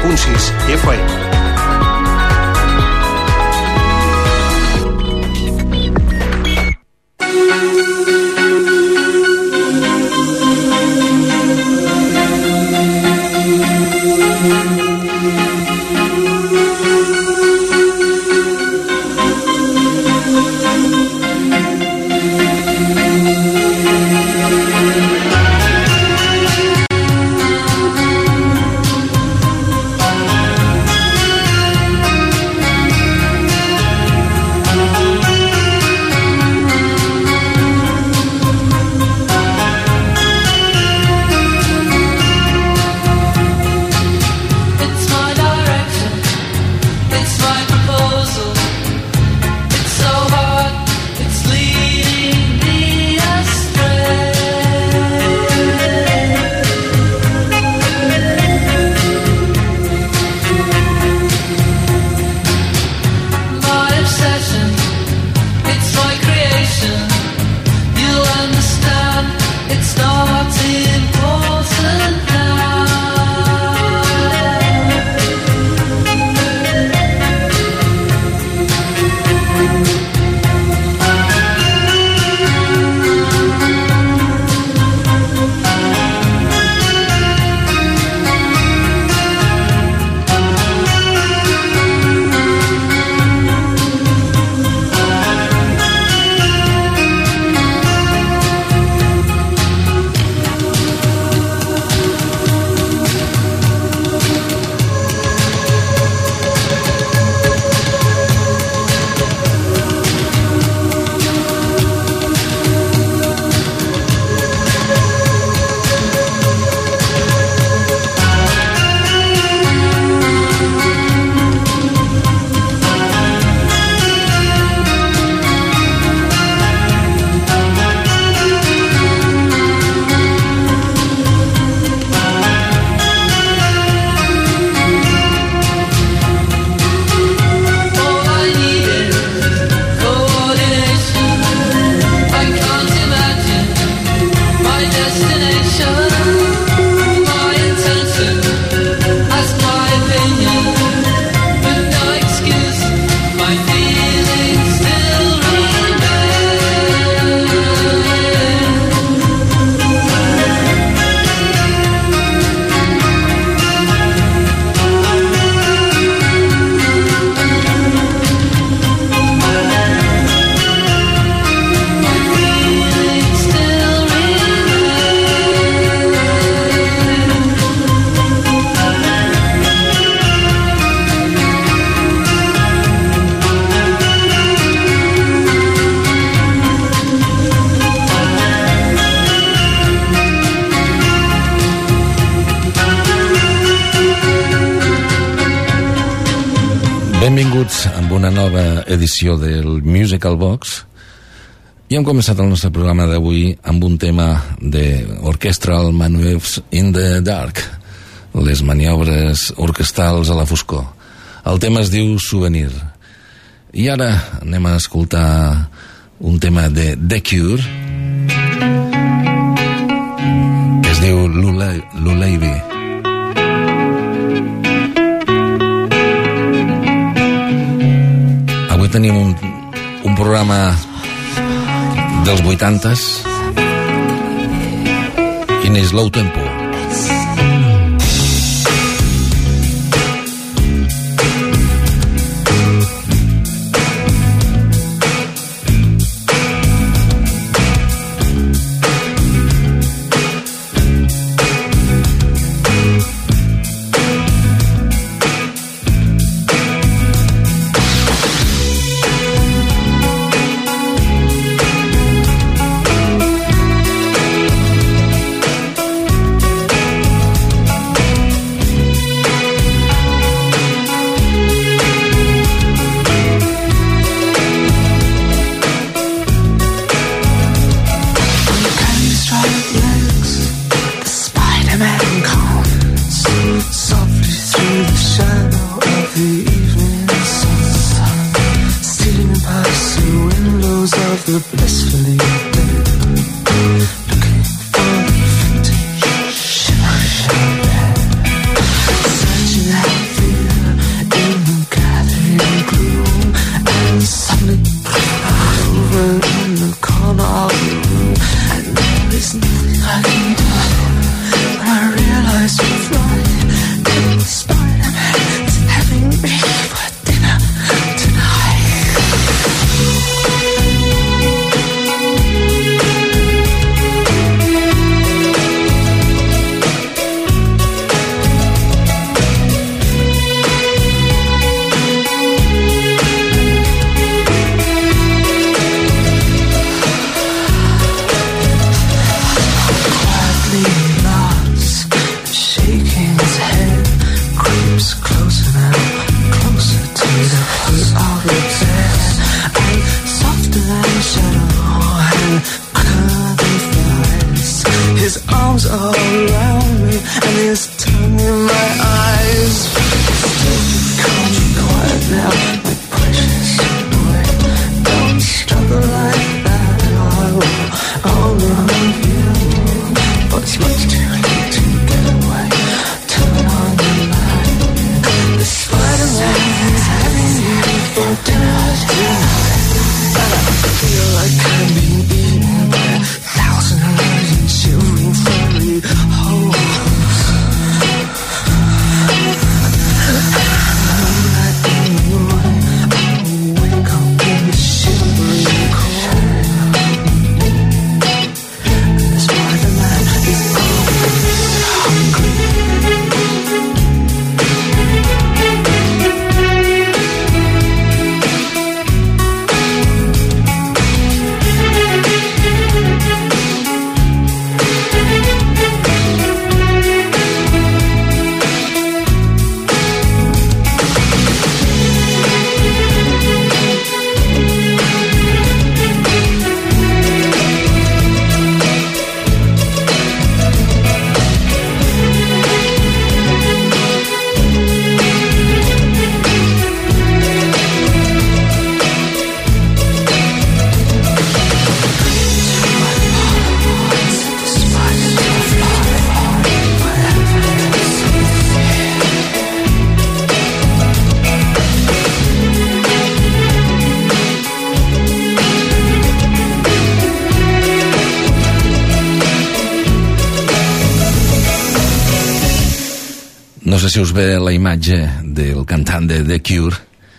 107.6 FM. Benvinguts amb una nova edició del Musical Box i hem començat el nostre programa d'avui amb un tema de Orchestral Maneuvers in the Dark, les maniobres orquestrals a la foscor. El tema es diu Souvenir. I ara anem a escoltar un tema de The Cure que es diu Lullaby. Avui tenim un programa dels 80s in slow tempo. No sé si us ve la imatge del cantant de The Cure,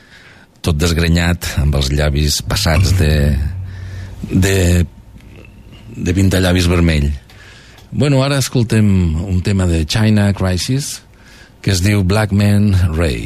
tot desgrenyat, amb els llavis passats de pintallavis vermell. Bueno, ara escoltem un tema de China Crisis que es diu Black Man Ray.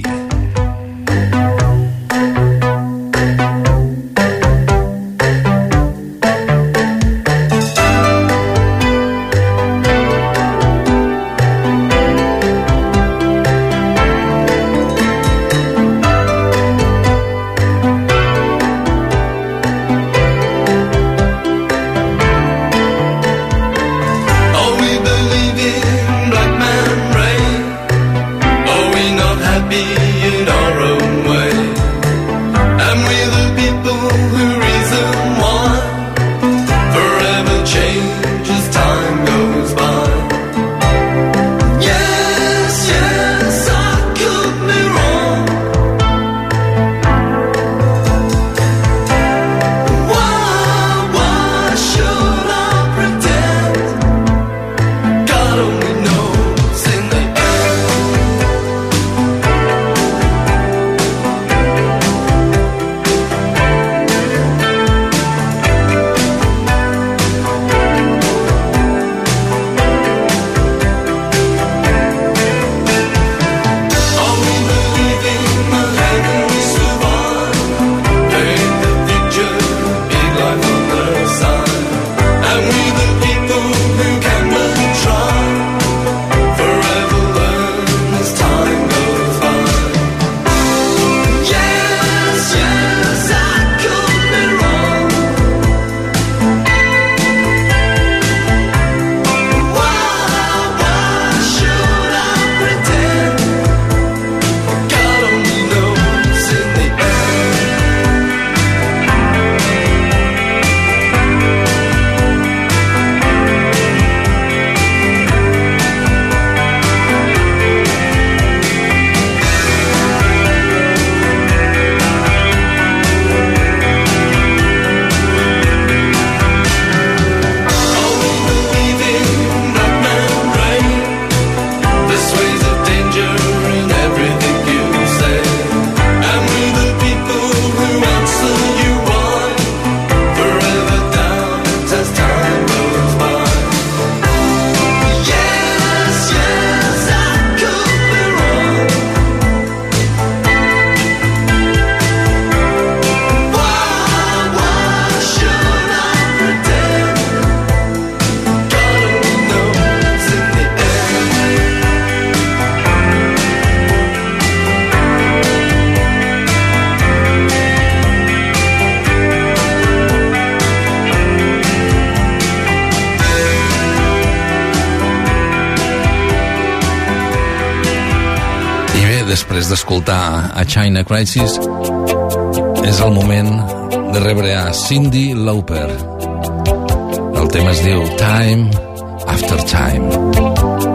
Be després d'escoltar a China Crisis, és el moment de rebre a Cyndi Lauper. El tema es diu Time After Time.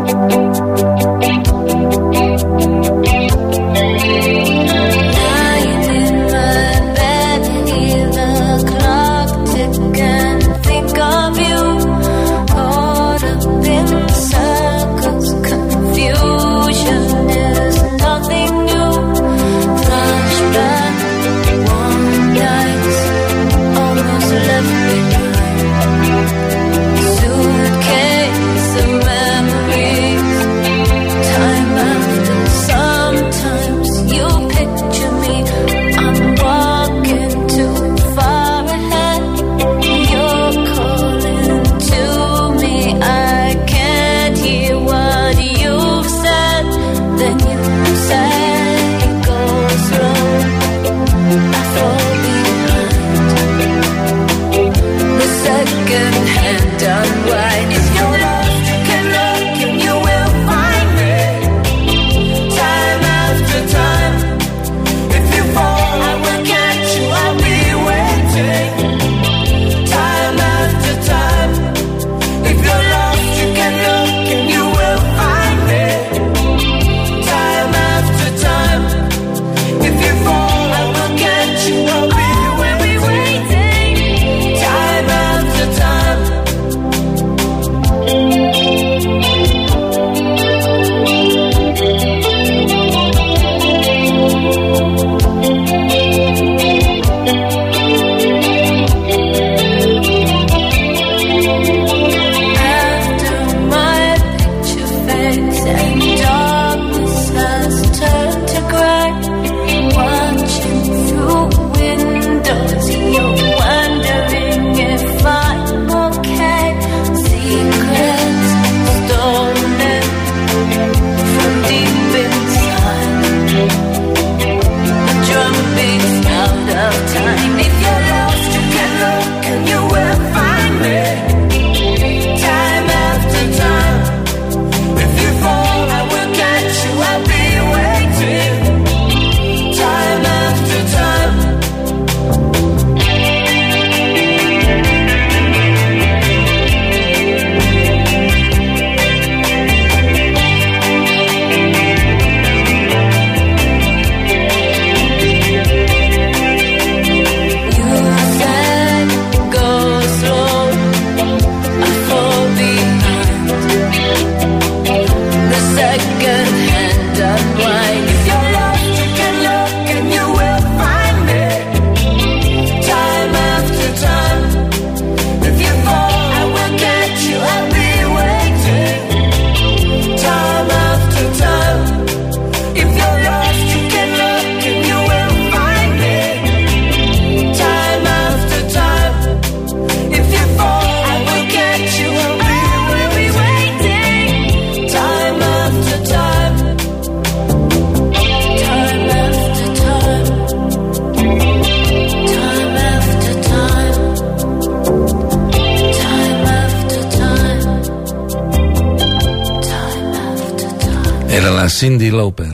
Cyndi Lauper.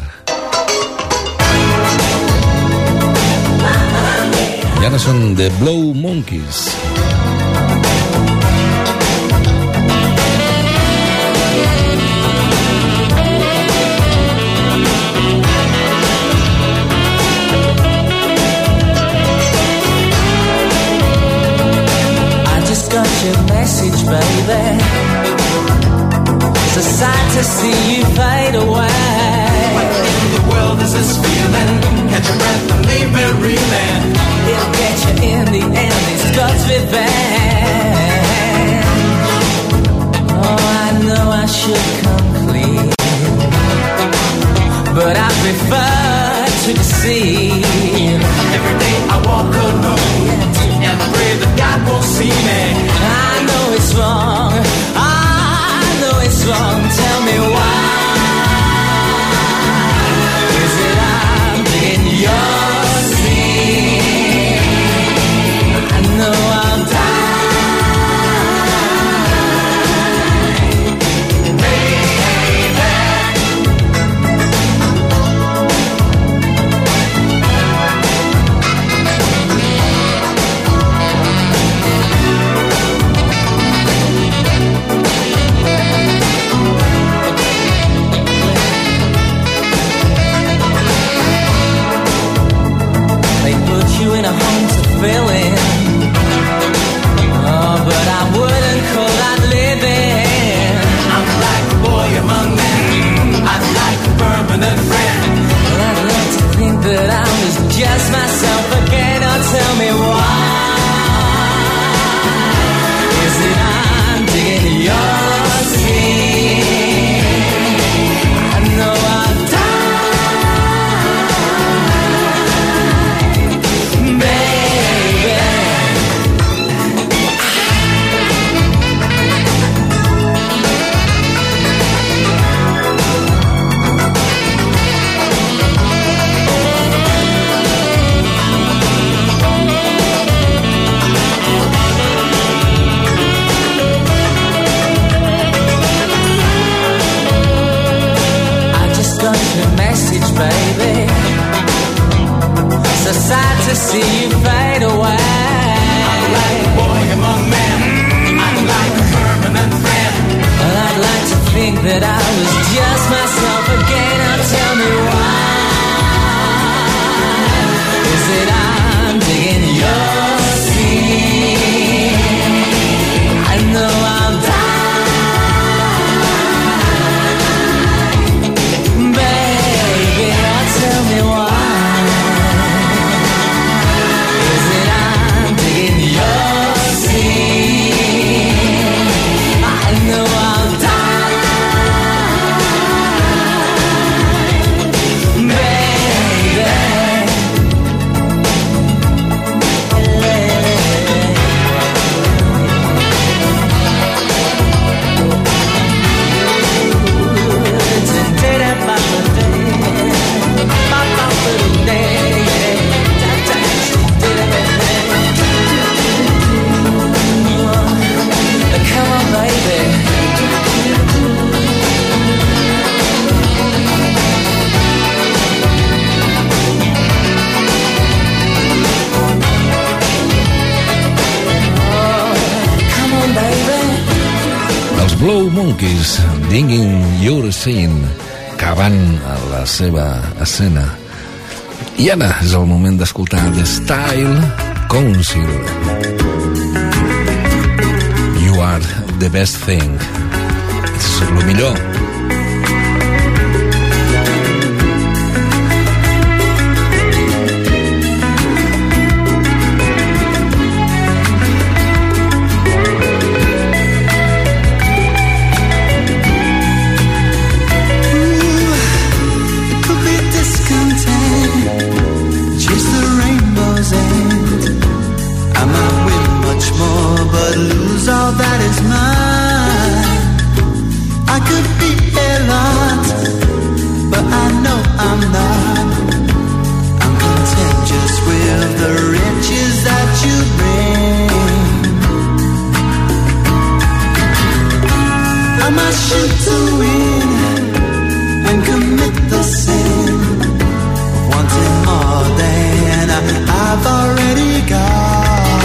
I ara són The Blow Monkeys. I just got your message, baby. It's a sight to see you fade away. What in the world is this feeling? Catch your breath and leave it reeling. It'll get you in the end, it's God's revenge. Oh, I know I should come clean, but I prefer to deceive. Every day I walk alone, and I pray that God won't see me. I know it's wrong, I know it's wrong, tell me why. Is it I'm in your sin? I know I'll die. Els Blow Monkeys, Digging Your Scene, cavant a la seva escena. I ara és el moment d'escoltar The Style Council. You are the best thing. És el millor. All that is mine. I could be a lot, but I know I'm not. I'm content just with the riches that you bring. I must shoot to win and commit the sin of wanting more than I've already got.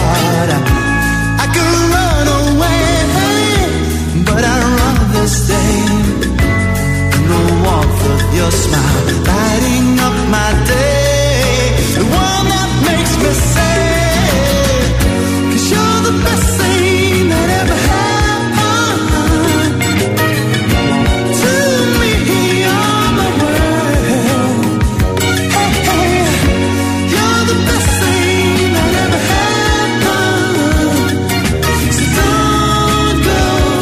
But I'd rather stay in the warmth of your smile, lighting up my day, the one that makes me say, 'cause you're the best thing that ever happened to me. You're my world. Hey, hey, you're the best thing that ever happened. So don't go.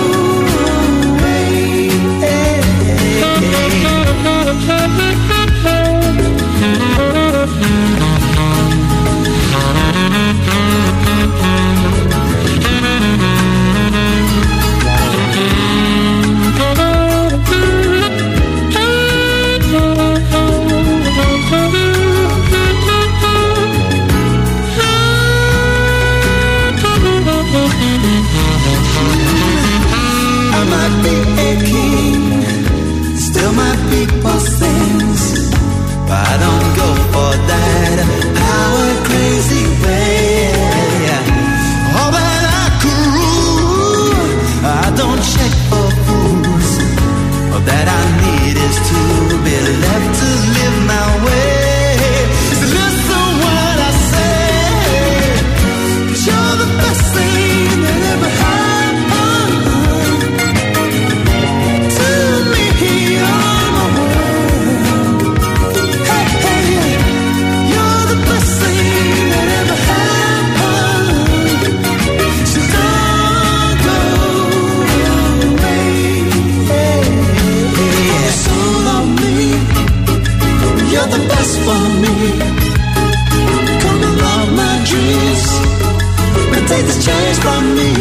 I might be a king, still my people sings, but I don't go for that power crazy way. All that I could rule, I don't check for fools. All that I need is to be left to live my way. So listen what I say, 'cause you're the best thing that ever happened. You're the best for me. Come and love my dreams and take this chance from me.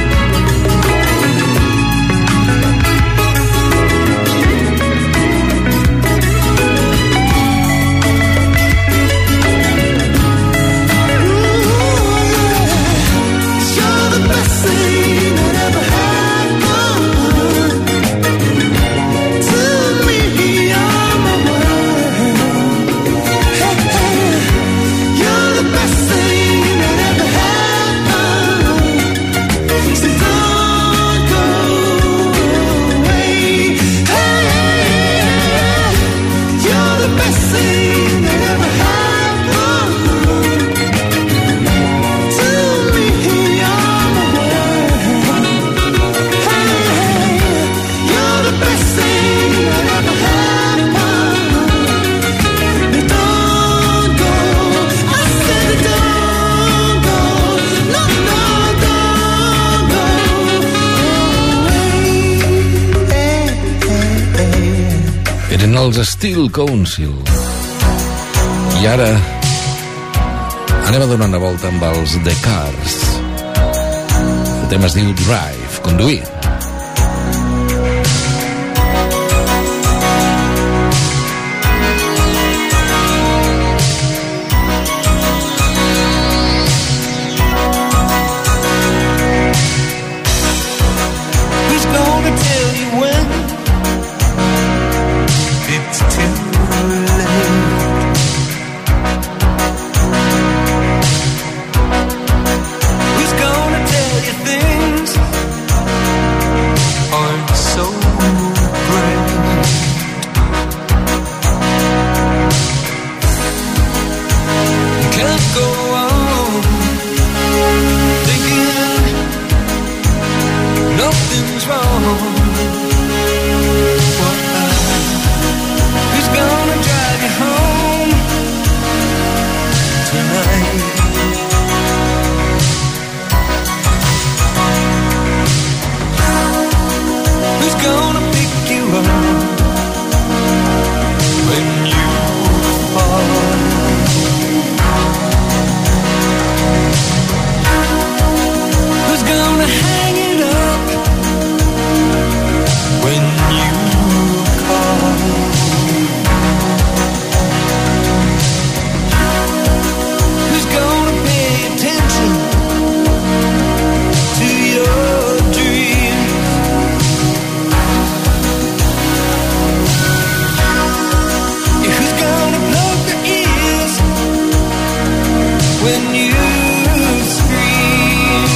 Eren els Style Council. I ara anem a donar una volta amb els The Cars. El tema es diu Drive, conduir. Who's gonna tell you things nothing's wrong. Who's gonna drive you home tonight? Who's gonna pick you up when you fall? Who's gonna hang it up when you call? Who's gonna pay attention to your dreams? Who's gonna plug their ears when you scream?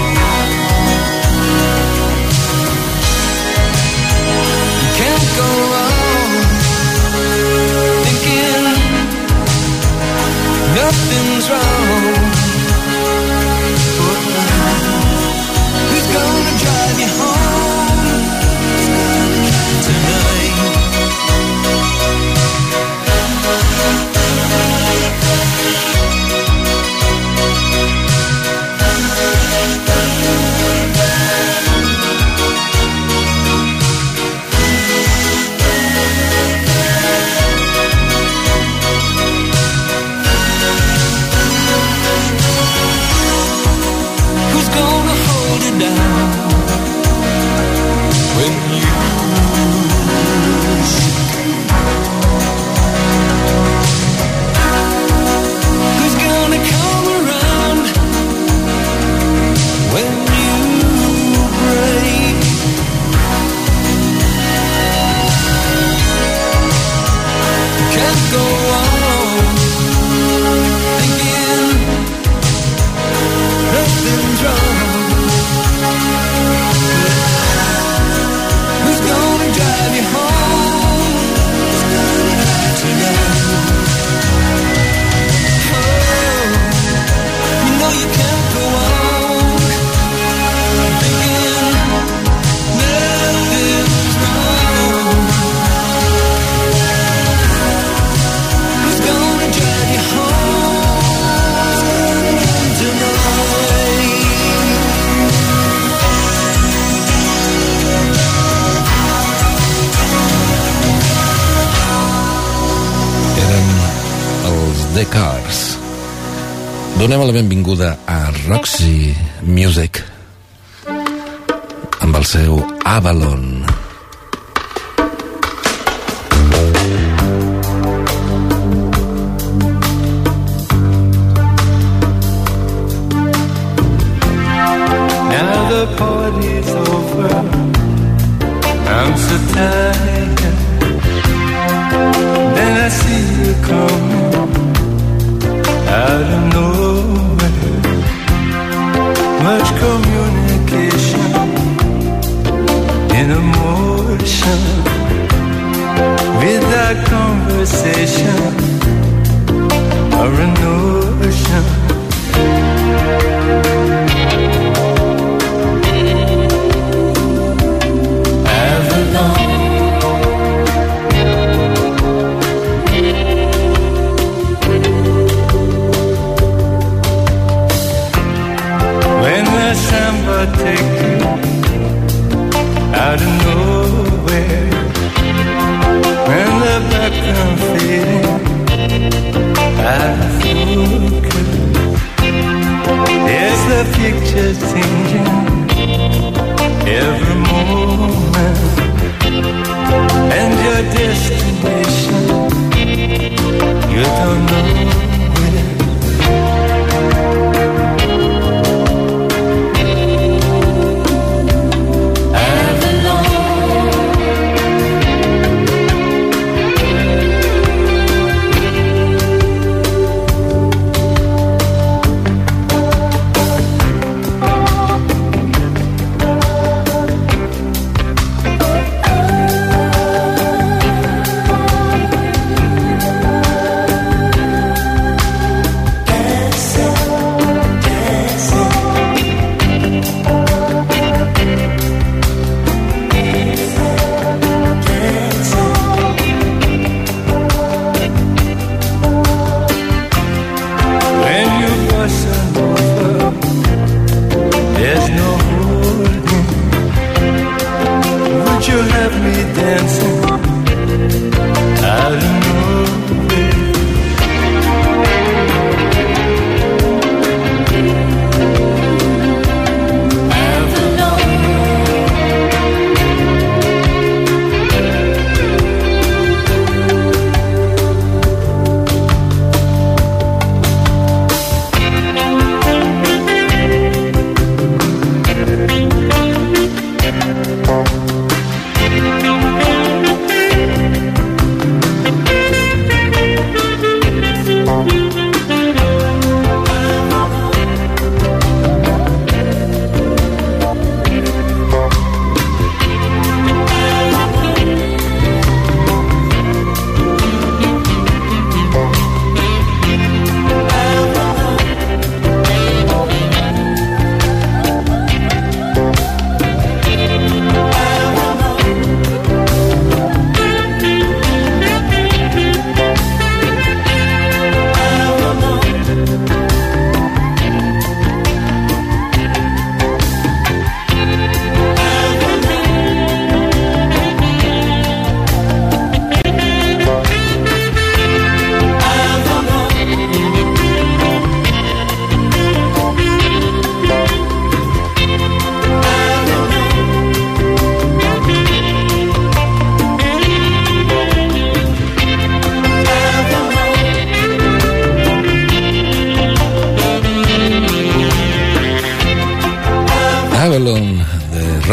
You can't go wrong thinking nothing's wrong. Who's gonna drive you home tonight? Who's gonna hold it down when you shake? Who's gonna come around when you break? Can't go on thinking nothing's wrong. Who's gonna drive you home tonight? Oh, you know you can't go on thinking nothing's wrong. Who's gonna drive you home tonight? Eren els The Cars. Donem la benvinguda a Roxy Music amb el seu Avalon. Now the party's over, I'm so tired. Then I see you coming out of nowhere. Much communication in emotion, without conversation or a notion. When the samba take you out of nowhere, when the background fading out of focus, there's the picture changing every moment, and your destination you don't know where.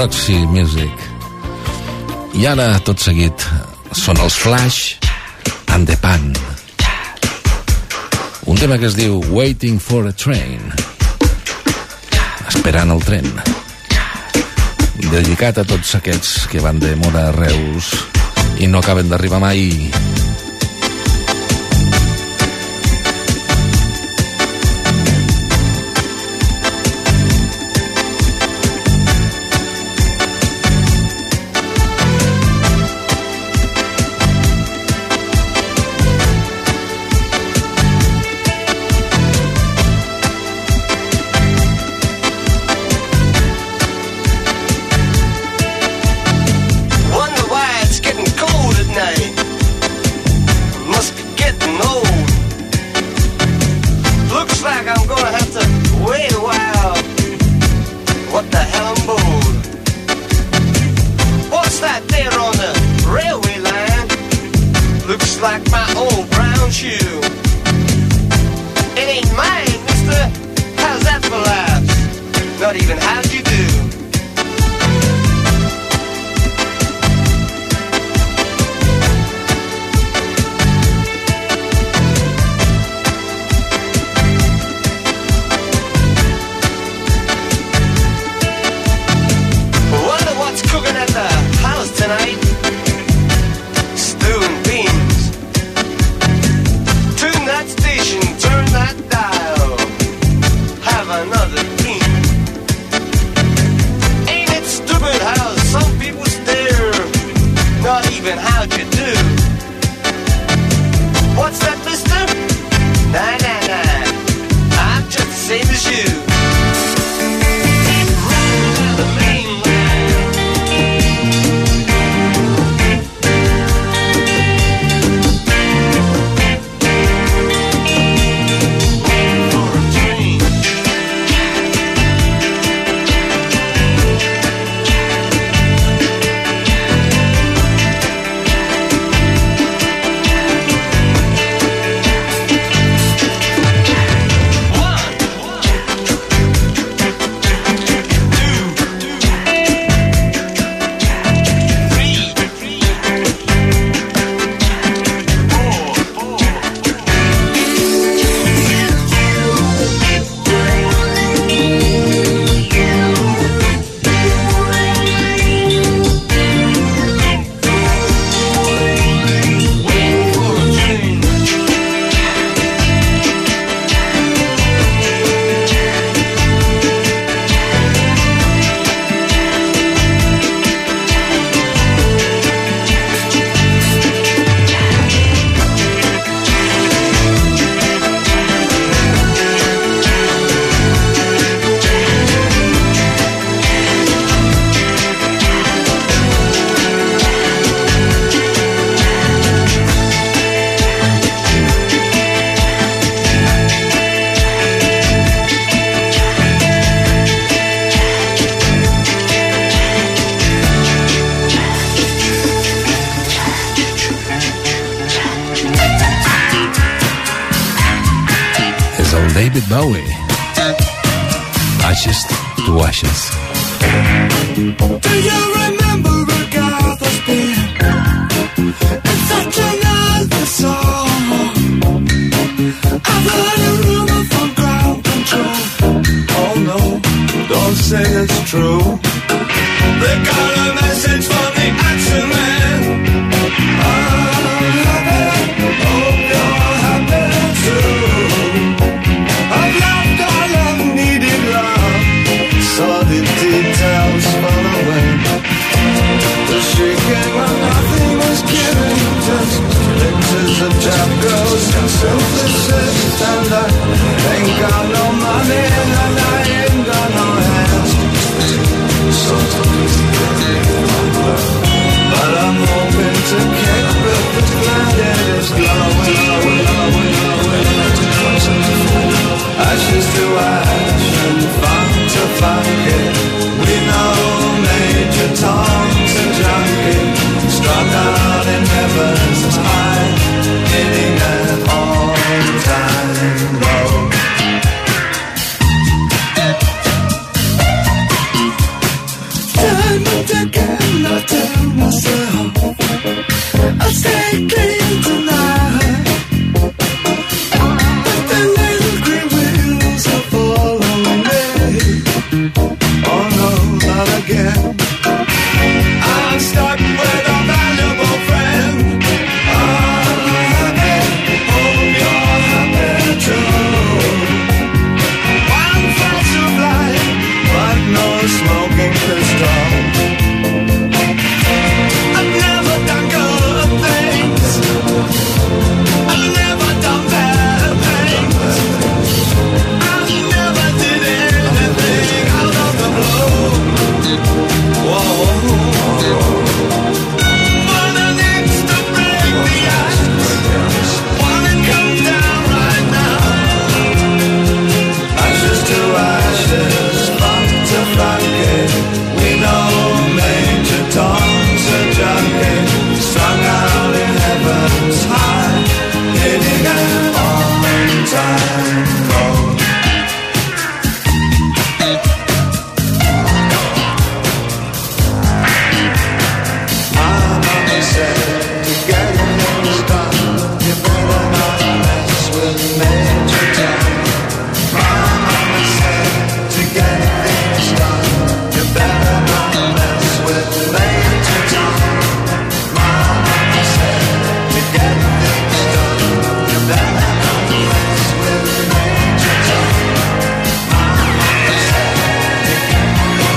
Roxy Music. I ara, tot seguit, són els Flash and the Pan. Un tema que es diu Waiting for a Train. Esperant el tren. Dedicat a tots aquests que van de Móra a Reus i no acaben d'arribar mai. David Bowie. Ashes to Ashes. Do you remember Agatha Spear? It's such another song. I've heard a rumor from ground control. Oh no, don't say it's true. They got a message from the Action Man. I'm happy, hope you're happy too. I've loved all I've needed love. Saw the details fall away. The shaking when nothing was given. Just pictures of trap girls and self-assist. And I ain't got no money and I ain't got no hands. I'll stay clean tonight. But the little green wheels are following me. Oh no, not again. I'm stuck with a valuable friend. I'm happy, hope you're happy too. One flash of light, but no smoking pistol. I've never done good things. I've never done bad things. I never did anything out of the blue. Whoa. But I need to break the ice. Wanna come down right now. Ashes to ashes, funk to funky. We know Major Tom's a junkie, strung out in heaven's high, hitting an on-time code. My mama said, to get things done, you better not mess with Major Tom. My mama said, to get things done, you better not mess with Major Tom. My mama said, to get things done, you better not mess with Major Tom. My mama said, to get things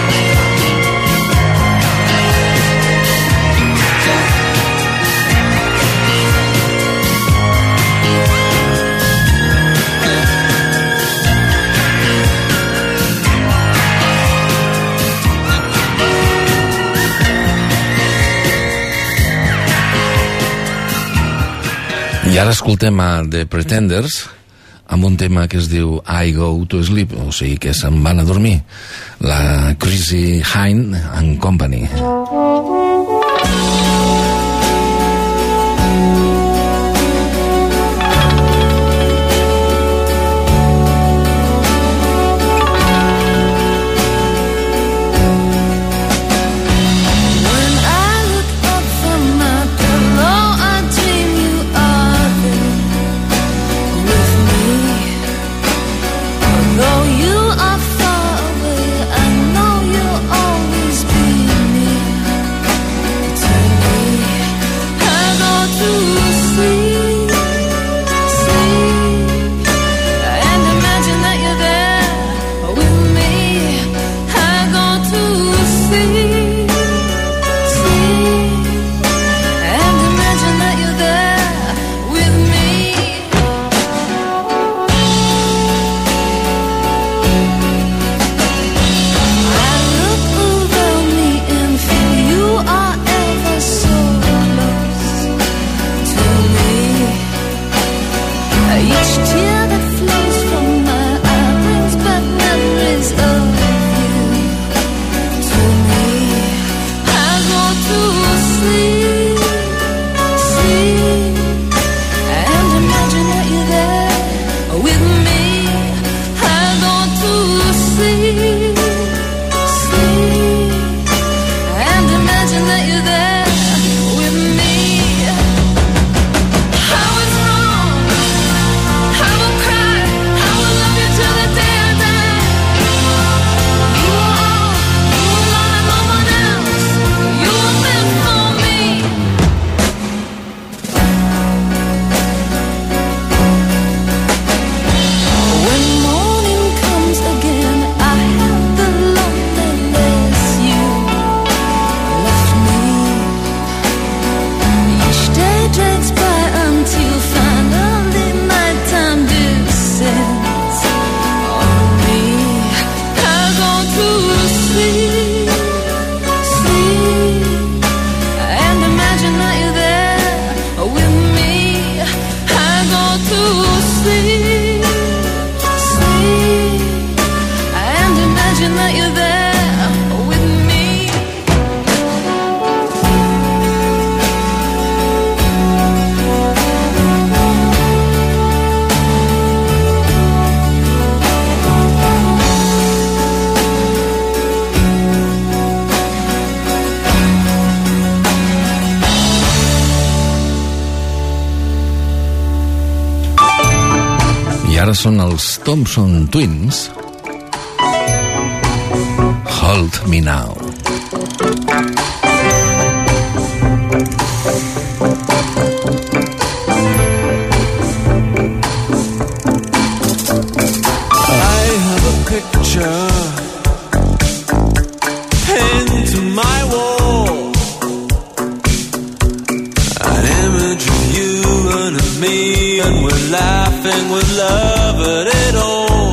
I ara escoltem a The Pretenders amb un tema que es diu I Go to Sleep, o sigui que se'n van a dormir, la Chrissie Hynde and Company. When I look up from my pillow, I dream you are there with me. Although you are far away, I know you'll always be near. ara són els Thompson Twins. Hold Me Now. I have a picture pinned to my wall, an image of you and of me, and we're laughing with love at it all.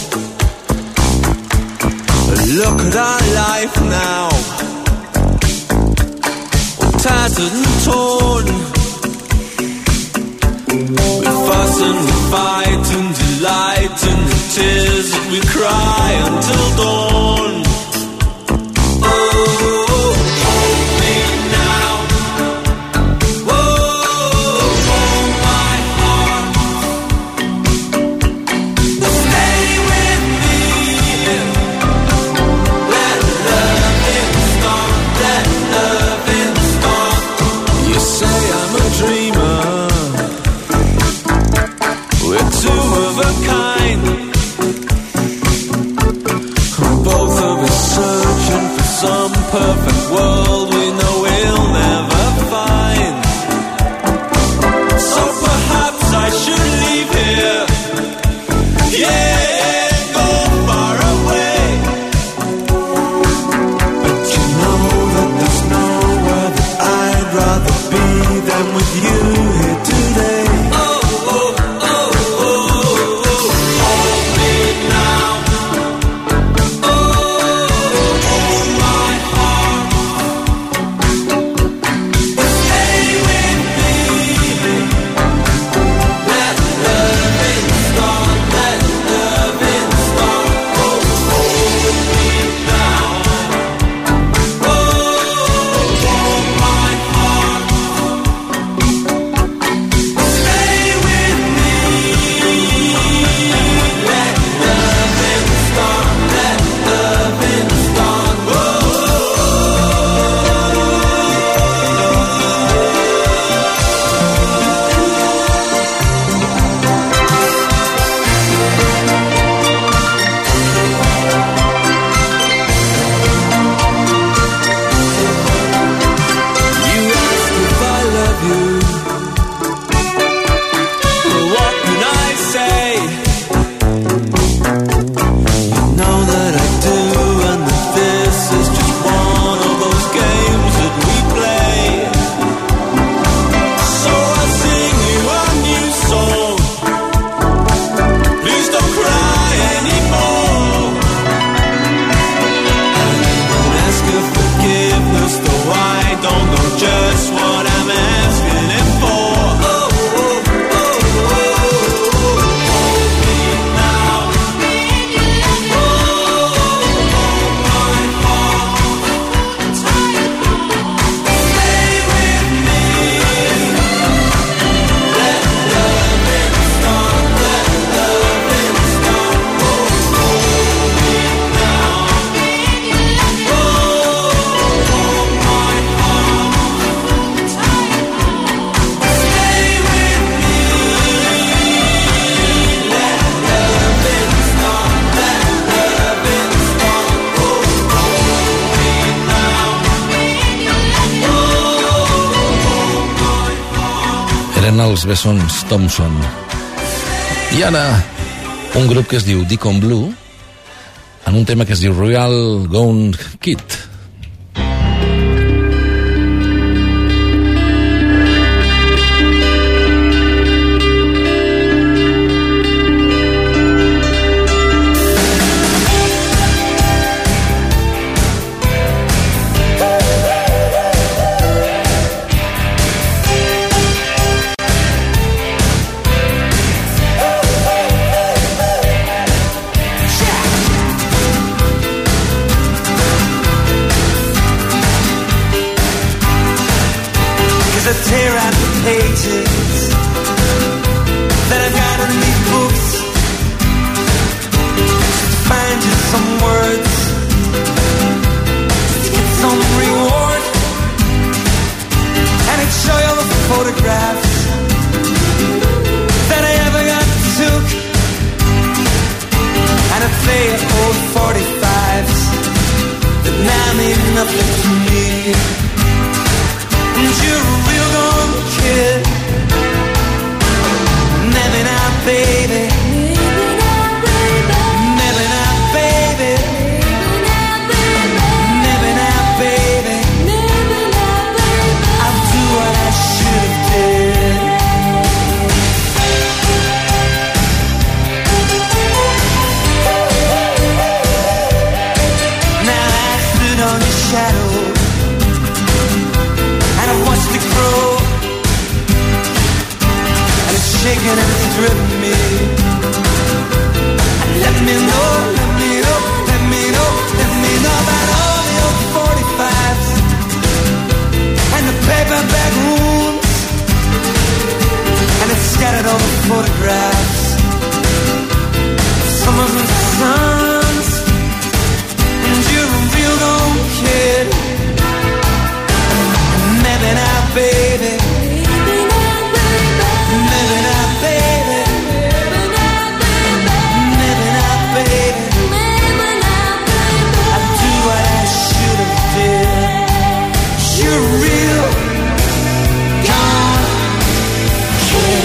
Look at our life now, we're tattered and torn. We fuss and we fight and delight in the tears that we cry until dawn. Oh, hold me now. Oh, hold my heart. Stay with me. Let loving start. Let loving start. You say I'm a dreamer. We're two of a kind. Both of us searching for some perfect world we know we'll never find. So perhaps I should leave here. Yeah, go far away. But you know that there's nowhere that I'd rather be than with you here today. Els bessons Thompson. I ara un grup que es diu Deacon Blue en un tema que es diu Royal Gone Kid. Tear out the pages that I've got in these books. Find you some words to get some reward, and I'd show you the photographs that I ever got took. driven me. Let me know, let me know, let me know, let me know about all the old 45s and the paperback rooms, and it's scattered over photographs. Some of the sons, and you're a real old kid. Maybe not, baby. Maybe not, baby. Maybe not, baby. I do what I should have did. You're real gone kid.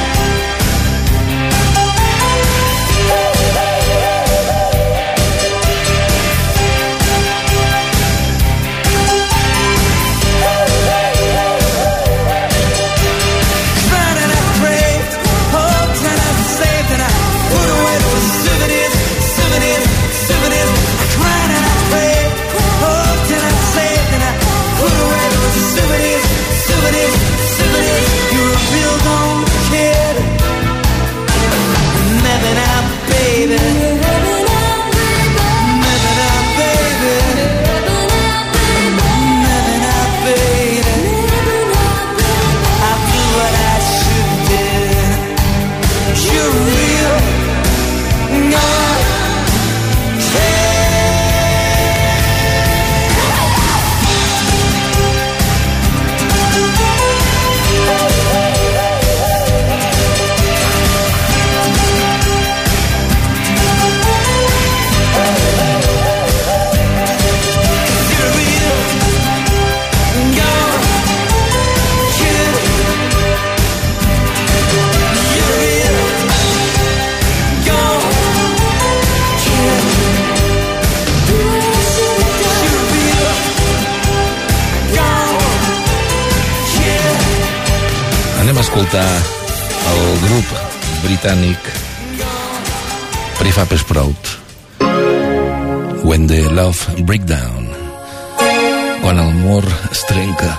Escoltar el grup britànic Prefab Sprout, When the Love Breakdown, quan l'amor es trenca.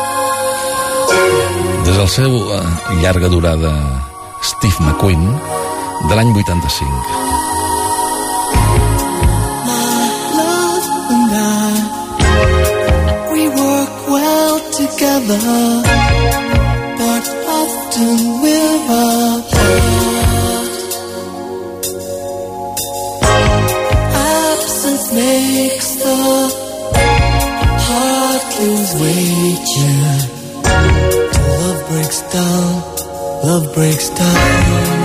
Des del seu llarga durada Steve McQueen de l'any 85. We work well together, but often we're apart. Absence makes the heart lose weight, yeah. Till love breaks down, love breaks down.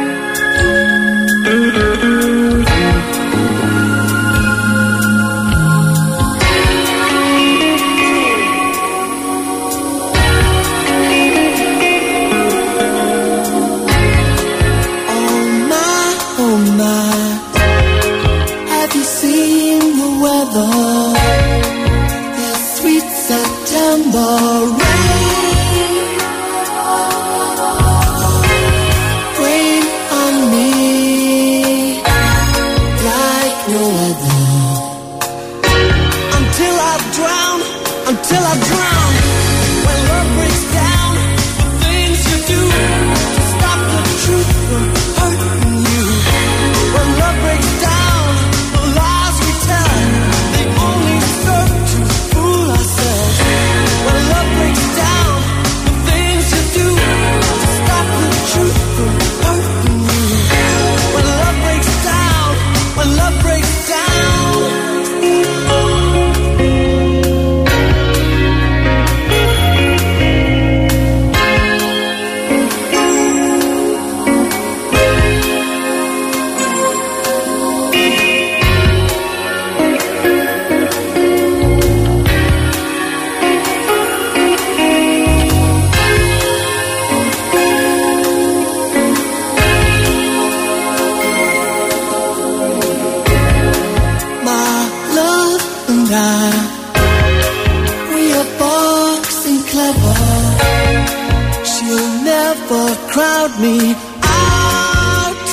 me out.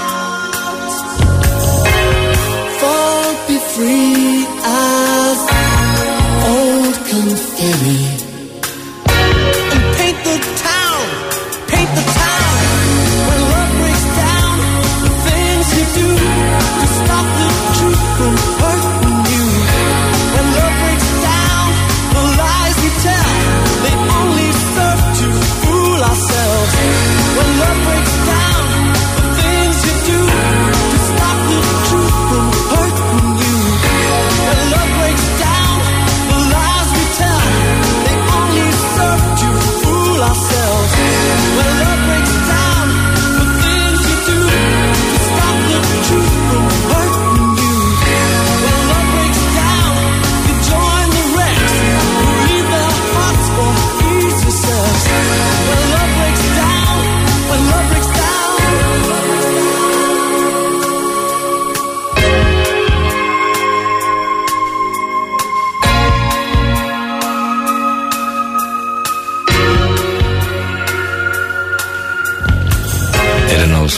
Fall, be free as old confetti. And paint the town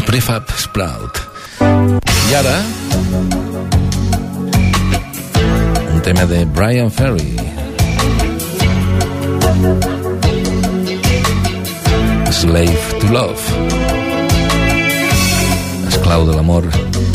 Prefab Sprout. I ara un tema de Bryan Ferry, Slave to Love, esclau de l'amor.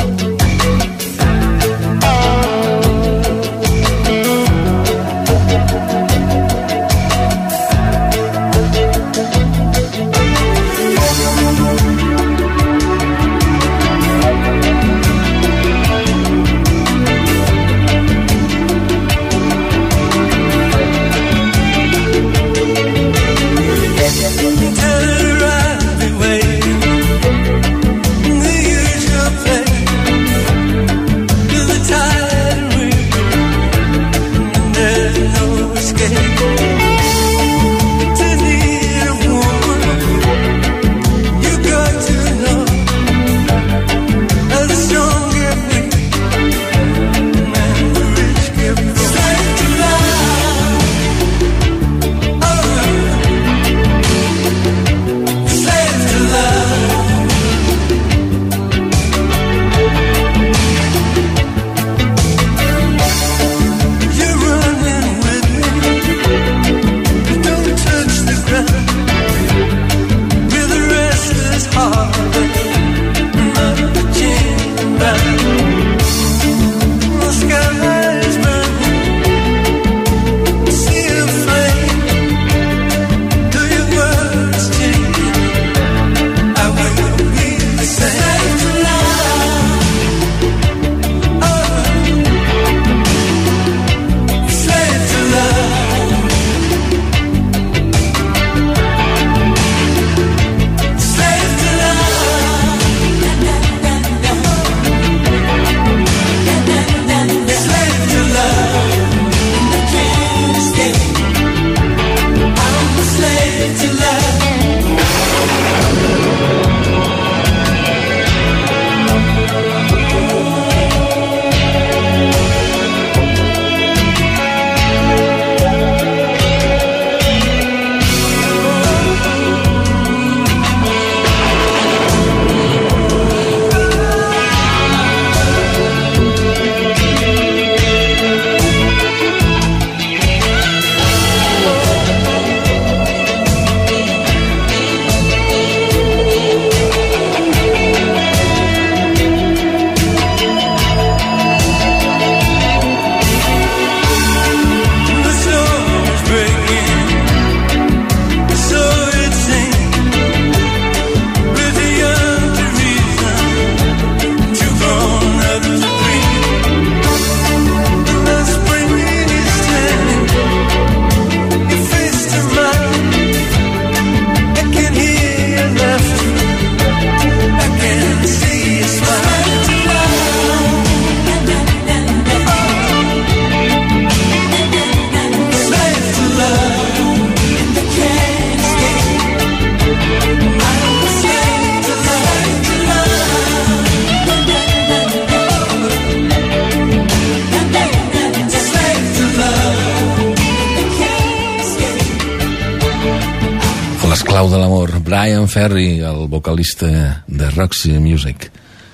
L'esclau de l'amor, Bryan Ferry, el vocalista de Roxy Music.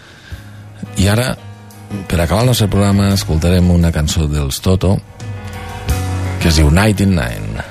I ara, per acabar el nostre programa, escoltarem una cançó dels Toto que es diu 99.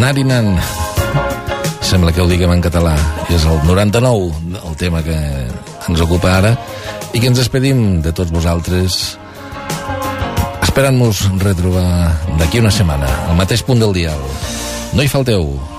Narinan. Sembla que ho diguem en català. És el 99, el tema que ens ocupa ara, i que ens despedim de tots vosaltres, esperant-nos retrobar d'aquí una setmana, al mateix punt del dial. No hi falteu.